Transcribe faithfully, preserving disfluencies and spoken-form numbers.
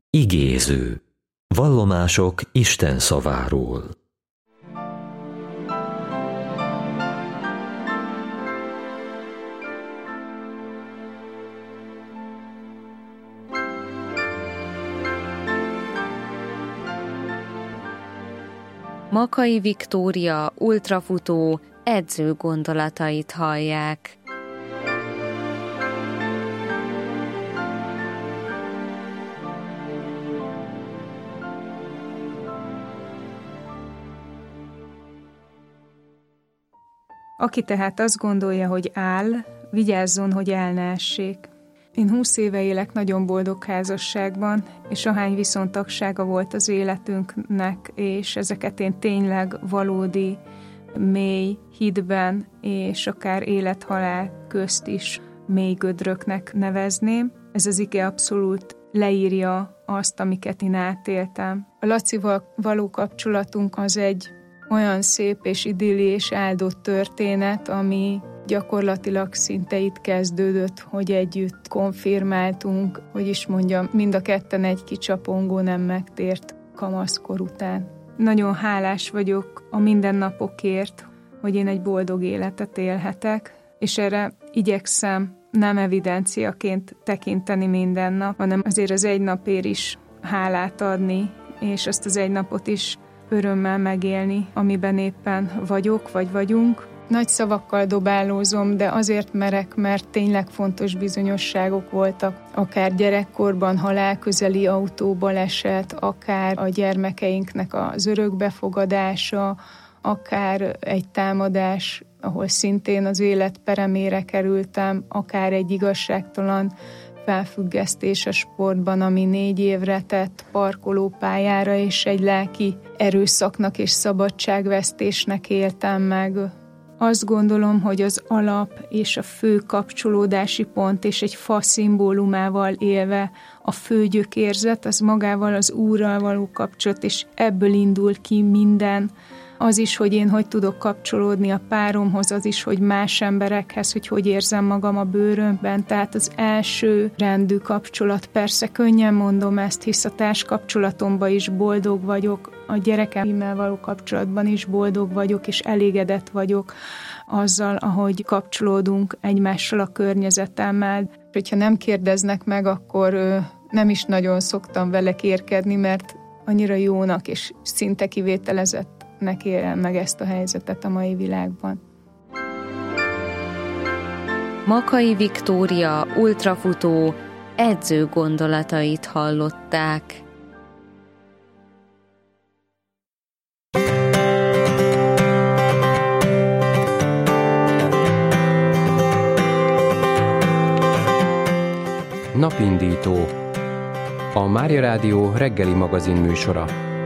Igéző. Vallomások Isten szaváról. Makay Viktória ultrafutó edző gondolatait hallják. Aki tehát azt gondolja, hogy áll, vigyázzon, hogy el ne essék. Én húsz éve élek nagyon boldog házasságban, és ahány viszontagsága volt az életünknek, és ezeket én tényleg valódi, mély hitben, és akár élet-halál közt is mély gödröknek nevezném. Ez az ige abszolút leírja azt, amiket én átéltem. A Lacival való kapcsolatunk az egy olyan szép és idilli és áldott történet, ami gyakorlatilag szinte itt kezdődött, hogy együtt konfirmáltunk, hogy is mondjam, mind a ketten egy kicsapongó nem megtért kamaszkor után. Nagyon hálás vagyok a mindennapokért, hogy én egy boldog életet élhetek, és erre igyekszem nem evidenciaként tekinteni minden nap, hanem azért az egy napért is hálát adni, és azt az egy napot is örömmel megélni, amiben éppen vagyok, vagy vagyunk. Nagy szavakkal dobálózom, de azért merek, mert tényleg fontos bizonyosságok voltak. Akár gyerekkorban halálközeli autóbaleset, akár a gyermekeinknek az örökbefogadása, akár egy támadás, ahol szintén az élet peremére kerültem, akár egy igazságtalan felfüggesztés a sportban, ami négy évre tett parkolópályára, és egy lelki erőszaknak és szabadságvesztésnek éltem meg. Azt gondolom, hogy az alap és a fő kapcsolódási pont, és egy fa szimbólumával élve a fő gyökérzet, az magával az Úrral való kapcsolat, és ebből indul ki minden. Az is, hogy én hogy tudok kapcsolódni a páromhoz, az is, hogy más emberekhez, hogy hogy érzem magam a bőrömben. Tehát az első rendű kapcsolat, persze könnyen mondom ezt, hisz a társkapcsolatomban is boldog vagyok, a gyerekemmel való kapcsolatban is boldog vagyok, és elégedett vagyok azzal, ahogy kapcsolódunk egymással a környezetemmel. Hogyha nem kérdeznek meg, akkor nem is nagyon szoktam vele kérkedni, mert annyira jónak és szinte kivételezett élem meg ezt a helyzetet a mai világban. Makay Viktória ultrafutó edző gondolatait hallották. Napindító. A Mária Rádió reggeli magazin műsora.